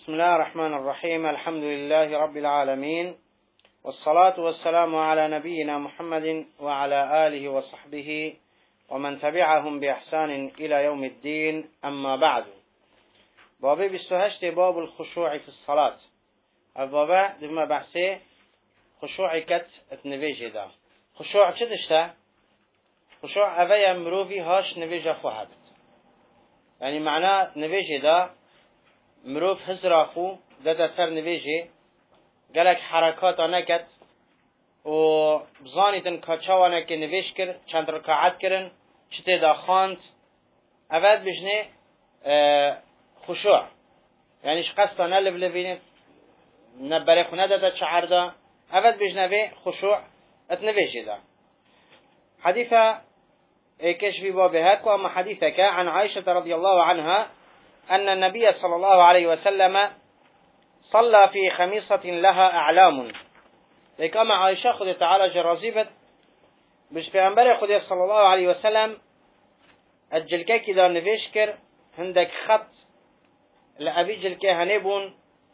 بسم الله الرحمن الرحيم. الحمد لله رب العالمين، والصلاة والسلام على نبينا محمد وعلى آله وصحبه ومن تبعهم بإحسان إلى يوم الدين. أما بعد، باب 28 باب الخشوع في الصلاة. الباب دم بحثه خشوع كت اتنبيجه دا. خشوع چه دشته؟ خشوع اوه مروفي هاش نبيجه خواهد، يعني معناه نبيجه دا مروف هزر خو دادا سر نبيجه قالك حركات نكت و بزانيتن كاچاوانا که نویش کر چند رکعت کرن چته دا خاند اول بجنه خشوع، يعني شقصتا نلب لبينت نبري خونه دا چعر دا اول بجنه به خشوع اتنویش دا. حديثة كشف بابها وأما حديثك عن عائشة رضي الله عنها أن النبي صلى الله عليه وسلم صلى في خميصة لها أعلام. كما عائشة خذ تعالى جرازيبت بش بأنبري خذ صلى الله عليه وسلم الجلكة كده نفيشكر عندك خط لأبي جلكة هنبون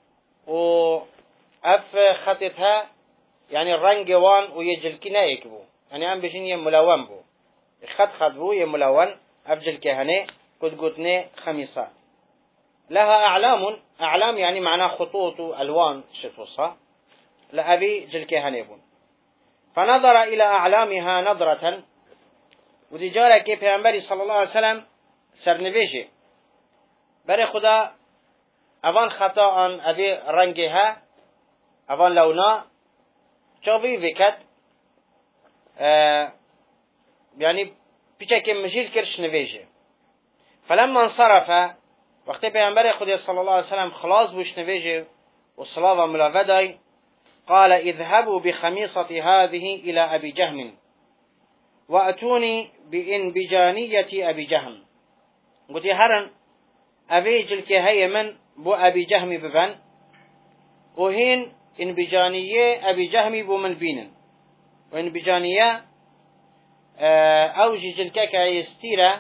وأف خطتها يعني الرنج وان ويجلكنا يكبو، يعني أم بجين ملون بو خط بو يملون أفجل كهنة قد قتني خميصة لها أعلام يعني معناه خطوط ألوان شتوصها لأبي جل كهنة بون. فنظر إلى أعلامها نظرة، ودي جارة كيف ينبري صلى الله عليه وسلم سرنبيجي بري خدا أفان خطاء أبي رنجها أفان لونا شوفي فيكت يعني بيشك مجيل كرش نبيجه. فلما انصرف وقت پیامبر خدا صلى الله عليه وسلم خلاص بوش نبيجه والصلاة ملاوداي قال اذهبوا بخميصة هذه إلى أبي جهم وأتوني بإنبجانية أبي جهم. قلت هرن أبي جلك هي من بو أبي جهم ببن وهين إنبجانية أبي جهم بو من بينن، وإنبجانية أوجي جلكك يستيرة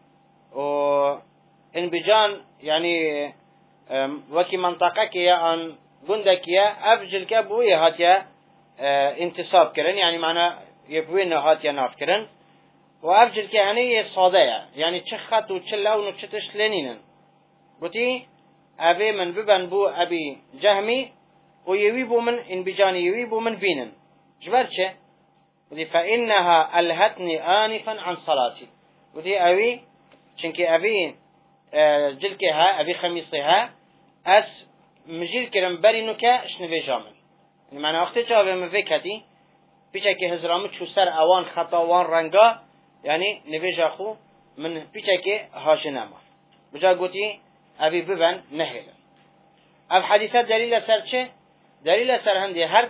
وإنبجان يعني وكي منطقك يا أن قندك يا أفجلك بوي هاتيا انتصاب كرن، يعني معنى يبوين هاتيا ناف كرن، وأفجلك يعني صادية يعني تشخط وتشلون وتشتش لنينن. قلتي أبي من ببن بو أبي جهمي ويويبو من إنبجاني يويبو من بينن جبرتش. ودي فإنها ألهتني آنفا عن صلاتي. ودي أبي چنك أبي جلكها أبي خميصها أس مجيل كرم برينوكا شنوي جامل، يعني معنى وقت جاوه مفكتي بيشك هزرامت شو سر اوان خطاوان رنگا، يعني نوي جاخو من بيشك هاشنما بجا قوتي أبي ببن نهيلا. أب حديثة دليل سر چه؟ دليل سر هندي هر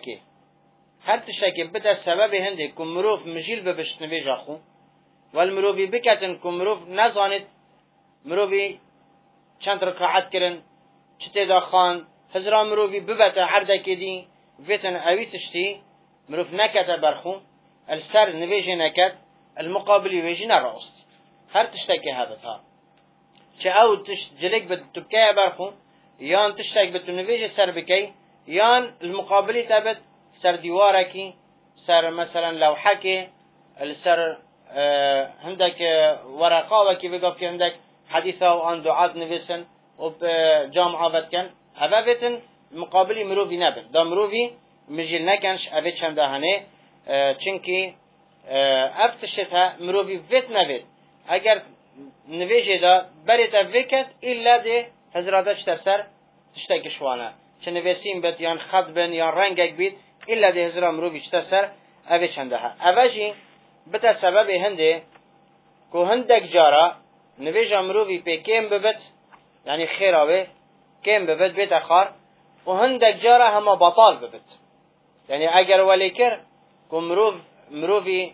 تشتكي بدا سبب هندي كمروف مجيل ببشت نبي جاخو والمروفي بكتن كمروف نزانت مروفي چند ركعت كرن چته دا خان هزرا مروفي ببتا عرده كدي فيتن اوي تشتي مروف نكت برخو السر نبيجي نكت المقابل يجي نرأست. هر تشتكي هذا تا چه او جلك بتبكي برخو يان تشتك بتنبيجي سر بكي يان المقابلي تبت سر ديواركي سر مثلا لوحكي السر عندك ورقاوكي بقى في عندك حديثة وان دعاء نفسن وبجامعة بتكن هذا بيتن مقابلي مروفي نبن دا مروفي مجيل نكنش أبي چند هنه چنكي افتشتها مروفي فيت نبت اگر نویجه دا بريت فيكت إلا دي هزرادش تسر تشتاك شوانا چه نویسیم بت یان خط بن یان رنگك بید إلا دي هزرا مروفي تسر أبي چندها. أواجي بتا سبب هنده كو هندك جارا نویجه مروفي پی كيم ببت يعني خيراوه كيم ببت بيت اخار وهندك جارة هما بطال ببت، يعني اگر وليكر كو مروفي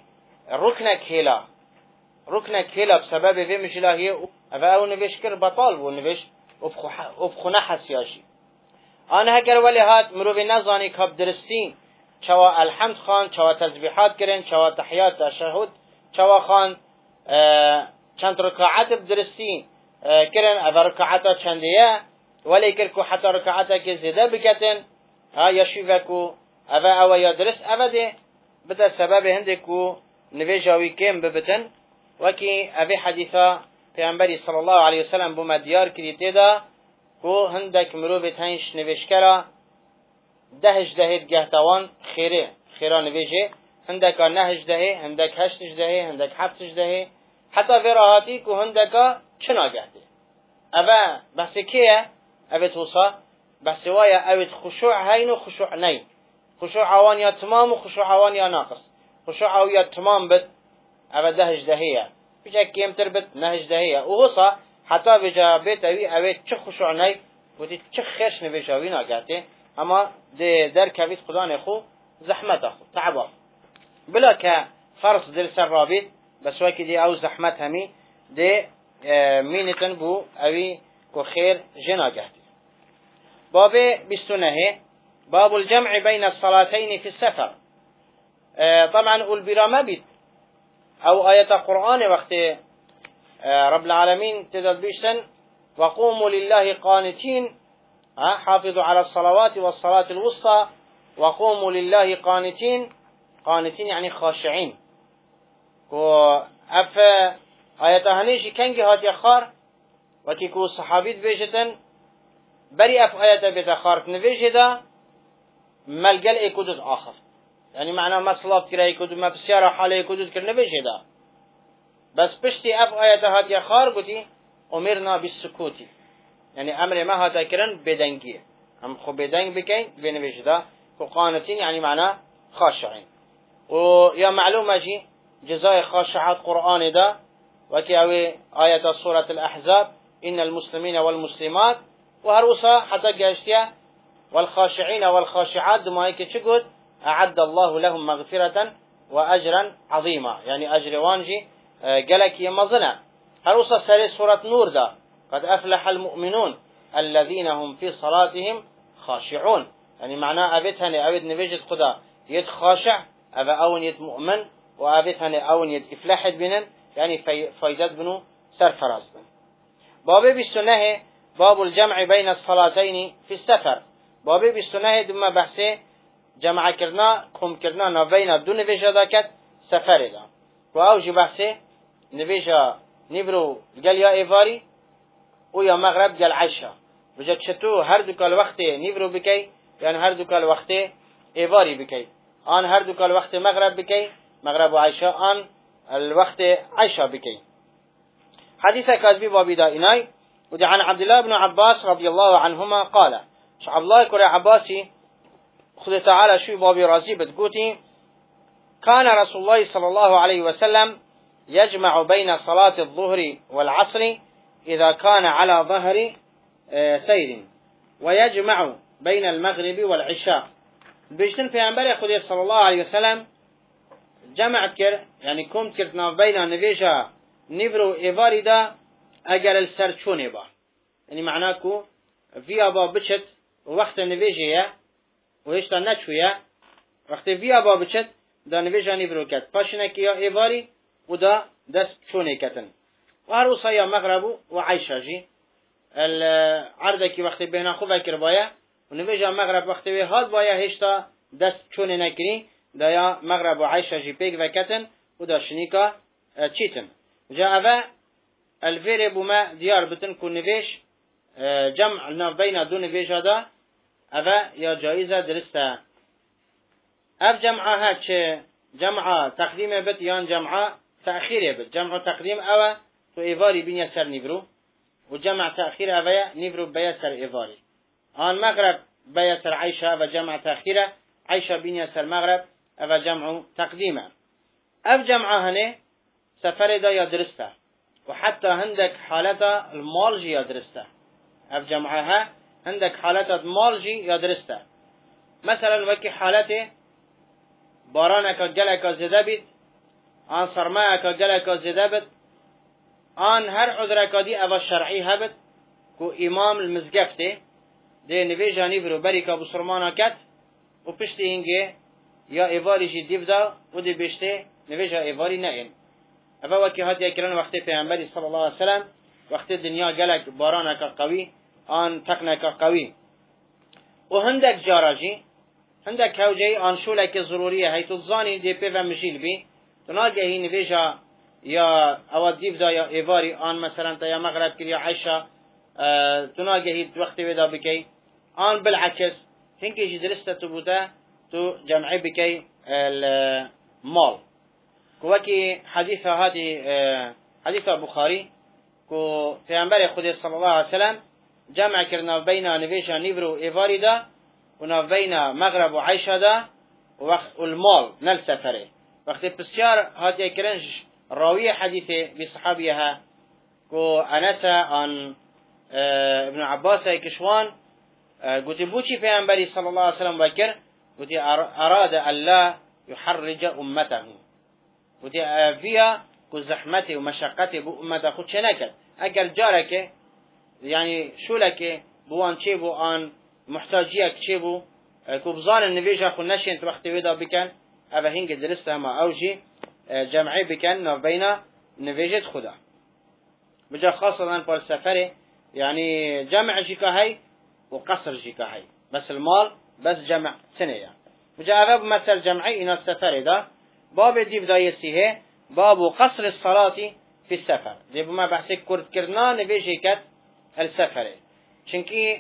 ركنك هلا بسبب في مشلاهية او نويش كر بطال ونويش وبخونه حسياشي. انا هكر ولي هات مروفي نظاني كاب درستين چوا الحمد خان چوا تسبيحات كرن چوا تحيات تشهد چوا خان چند ركعات بدرستين كرن اذا ركعتا چنديه ولی کرکو حتی رکعتا که زیده بکتن یا شیوکو او یا درست او ده بتا سبب هندکو نویجاوی کم ببتن وکی اوی حدیثا پیامبری صلی الله علیه وسلم بوم دیار کریته دا کو هندک مروبت هنش نویشکرا دهش دهید گهتوان خیره نویجه هندک نهش دهه هندک هشتش دهه هندک هفتش دهه حتی وراحتی کو هندک چنا گهده اوه بحث کیه اوه توصا بحث وایا اوه خشوع هین و خشوع نی خشوع عوان یا تمام و خشوع عوان یا ناقص خشوع عوان یا تمام بد اوه دهش دهیه بجا کمتر بد نهش دهیه و غصا حتی بجا بیت اوه چه خشوع نی و چه خیرش نویجاوی ناگهده اما در کوید خدا نخو زحمت اخو تعب اخو بلا که فرض در سر رابط بس وکی دی او زحمت همی دی مینتن بو اوی کو خیر جنا گهدی باب 29 باب الجمع بين الصلاتين في السفر طبعا البرا ما بيت او آية قرآن وقت رب العالمين تدد بيشتن وقوموا لله قانتين حافظوا على الصلوات والصلاة الوسطى وقوموا لله قانتين يعني خاشعين و اف آيات هنيشي كنجي هات يخار وكيكو صحابيت بيجتن بري اف آيات بيتخارت نفيجه دا ملقل ايكودود آخر يعني معنى ما صلاة كرا ايكودود ما بسيارة حالة ايكودود كر نفيجه دا بس بشتي اف آيات هات يخار قلتي امرنا بالسكوتي يعني امر ما هات كرن بدنگيه هم خو بدنگ بكين بنفيجه دا قانتين يعني معنى خاشعين ويا معلومة جي جزاء خاشعات قرآن دا وكي آية سورة الأحزاب إن المسلمين والمسلمات وهروسا حتى جاشتيا والخاشعين والخاشعات دما هيك تشقد أعد الله لهم مغفرة وأجرا عظيما يعني أجر وانجي قالك يمظنا هروسا سري سورة نور دا قد أفلح المؤمنون الذين هم في صلاتهم خاشعون يعني معناه أبيتها أبيت نبيجت خدا يد خاشع أبا أون يد مؤمن وأبيتها أون يد إفلاحت بنن يعني فايدات بنو سرفراز بن بابي بالسنة باب الجمع بين الصلاتين في السفر بابي بالسنة دم بحثه جمع كرنا قم كرنا نبين دون نبيجا داكت سفر دا وأوجي بحثه نبيجا نبرو قال يا إيفاري ويا مغرب قال عشا بجد شتو هر دوكال وقت نبرو بكي يعني هر دوكال وقت إيفاري بكي آن هر دوكال وقت مغرب بكي مغرب وعشاء آن الوقت عشاء بكي حديث كاذبي بابي دا إناي ودي عن عبد الله بن عباس رضي الله عنهما قال عبد الله كري عباسي خذ تعالى شو بابي رازي بتقوتي كان رسول الله صلى الله عليه وسلم يجمع بين صلاة الظهر والعصر إذا كان على ظهر سير ويجمع بين المغرب والعشاء بيجتن في أنبار خذ صلى الله عليه وسلم جمع كر يعني كنت كرتنا بين نبيجا نبرو إيفاري دا أجل السرچوني با يعني معناكو في أبا بچت وقت نبيجيا وهشتا نچويا وقت في أبا بچت دا نبيجا نبرو كت پاشنك يا إيفاري ودا دست چوني كتن وهروسا يا مغرب وعيشا جي العردكي وقت بينا خوبا كر بايا ونبيجا مغرب وقت هاد بايا هشتا دست چوني نكري دا يا مغرب وعيشا جي بيك وكتن ودا شنيكا چيتن جاء الفير بما ديار بتن كون نفيش جمع بين دون نفيش هذا أبا يا جائزة درسته أف جمعها چه جمع تقديم بت يان جمع تأخير بت جمع تقديم أو تو إيفاري بين يسر نبرو وجمع تأخير أبا نبرو بيسر إيفاري آن مغرب بيسر عيشة وجمع تأخير عيشة بين يسر مغرب أبا جمع تقديمه أف جمعها هنه سفر دا يدرسته وحتى عندك حالة المالجي يدرسته أف جمعها عندك حالة المالجي يدرسته مثلا وكي حالته بارانك جلك زدبت آن صرماك جلك زدبت آن هر عذرك دي أبا الشرعي هبت كو إمام المزقفته دي نبيجا نبرو بريكا بصرمانا كت وبشتي هنجي يا إيفاري جي ديفدا ودي بشتي نبيجا إيفاري نائن أبا وكي هاتي أكران وقت پیغمبر صلى الله عليه وسلم وقت الدنيا جلك بارانك قوي آن تقنك قوي وهندك جاراجي هندك هوجي آن شولك ضرورية هي تظاني دي بيفا مجيل بي تناجه هي نفيجا يا أود ديفدا يا إيفاري آن مثلا تا يا مغرب كريا عيشة تناجه هي وقت ودا بكي آن بالعكس هنك يجي درسته تبودا تو جمعي بكي المال كوكي حديث هذه حديث البخاري كو پیامبر خدا صلی الله علیه وسلم جمع کرنا بین نویجا نیبرو ایواری دا و بین مغرب و عیشه دا و المال نل سفره وقت بسیار هاتی کرنج راوی حدیث بصحابیها كو أنسا عن ابن عباس كشوان قلت بوشي في أنبري صلى الله عليه وسلم بكر قلت أراد أن لا يحرج أمته قلت فيها كزحمته ومشقته بأمته خود شنكت أجل جارك يعني شو لك بوان شيبو عن محتاجيك شيبو كوبزان النبيجة خو نشين توقت ويدا بكن أبا هنگ درستها ما أوجي جمعي بكن بين نبيجة خدا بجا خاصة بار السفر يعني جمع جيكا وقصر جيكا بس المال بس جمع سنة يعني. بجا أبا مثل جمعي إن السفر ده باب دي بداية باب قصر الصلاة في السفر دي بما بحثي كرد كرنا نبيجي كت السفر چونكي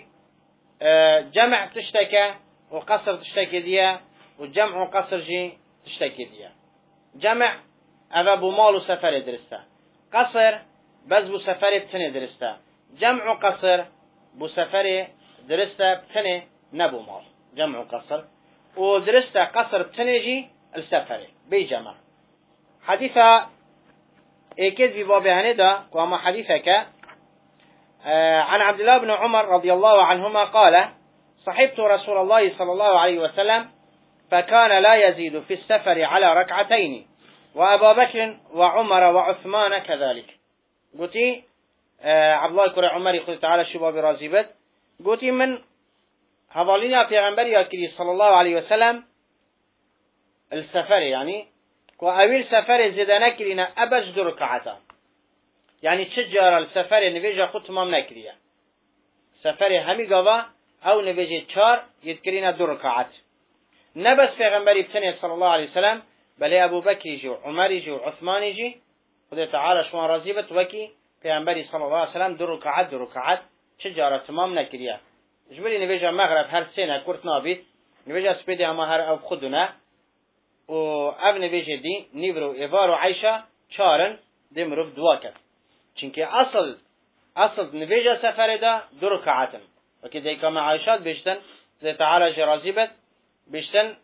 جمع تشتكى وقصر تشتكي ديا والجمع وقصر جي تشتكي ديا جمع أبا بمال وسفر درسته قصر بس بو سفر بتنه درسته جمع وقصر بو سفر درسته بتنه نبو مال جمع وقصر ودرسته قصر بتنه جي السفر بي جمع حديثة اكيد في باب هندا وما حديثك عن عبد الله بن عمر رضي الله عنهما قال صحبت رسول الله صلى الله عليه وسلم فكان لا يزيد في السفر على ركعتين وأبا بكر وعمر وعثمان كذلك قلتي عبد الله كرة عمر يقول تعالى شباب رازبت قلتي من هذالينا في غنبري الكريم صلى الله عليه وسلم السفر يعني وأويل سفر زدنا كرينا أبج دو ركعتا يعني تشجر السفر نبيجا خود تمام نكريا سفر همي قضا أو نبيجي تشار يذكرين دو ركعات نبس في غنبري بسنة صلى الله عليه وسلم بل أبو بكر يجي وعمر يجي وعثمان يجي خذ تعالى شوان رزيبت وكي في غنبري صلى الله عليه وسلم دو ركعات تشجر تمام نكريا جبلي نبيجا مغرب هر سنة كورت نابيت نبيجا سبيدي أما هر أو خدنا و اب نبیشه دی نیبرو ایوار و عیشه چارن دی مروف دواکت چونکه اصل نبیجه سفر دا دو رکعتن وکی دی کام عیشات بیشتن زی تعالی جرازیبت بیشتن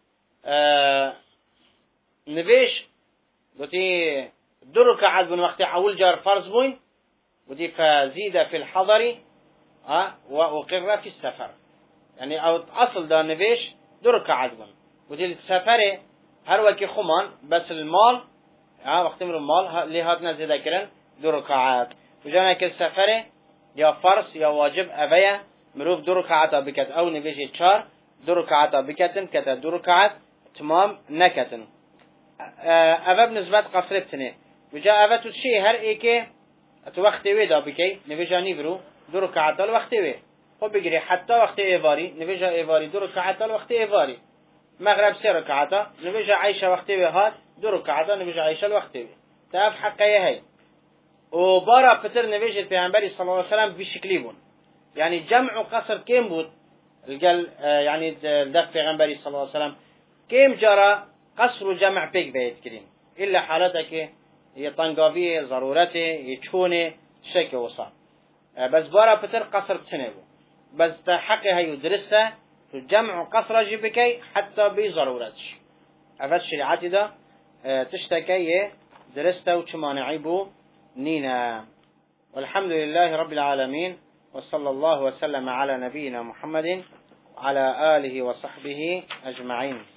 نبیش بودی دو رکعت بون وقتی اول جار فرض بوین بودی فزید فی الحضر و اقر فی السفر يعني اصل دا نبیش دو رکعت بون بودی السفر هر وكي خمان بس المال وقت من المال لهاتنا زيادة كرن دو ركعات وجانا كل سفره يا فرس يا واجب أبايا مروف دو ركعات بكت أو نبيجي تشار دو ركعات بكتن كتا دو ركعات تمام نكتن أبا بنسبة قصرتني وجاء أبا تشي هر إيكي وقت ويدا بكي نبيجا نيبرو دو ركعات الوقت وي خب بجري حتى وقت إيفاري نبيجا إيفاري دو ركعات الوقت إيفاري مغرب 3 ركعات نبيجا عيشة وقتي هات 2 ركعات نبيجا عيشة الوقتي تعرف حقيقة هي وبارا بتر نبيجا البيغمبري صلى الله عليه وسلم بشكل بون يعني جمع وقصر كم بود القال يعني دف البيغمبري صلى الله عليه وسلم كم جرى قصر وجمع بيك بيت كريم إلا حالتك هي طنقافية ضرورته يتشونه شك وصا بس بارا بتر قصر تنبو بس حقيقة هي درسها الجمع قصر جبكي حتى بضرورتش أفاد شريعتي ده تشتكي درسته وشمانعي بو نينا والحمد لله رب العالمين وصلى الله وسلم على نبينا محمد وعلى آله وصحبه أجمعين.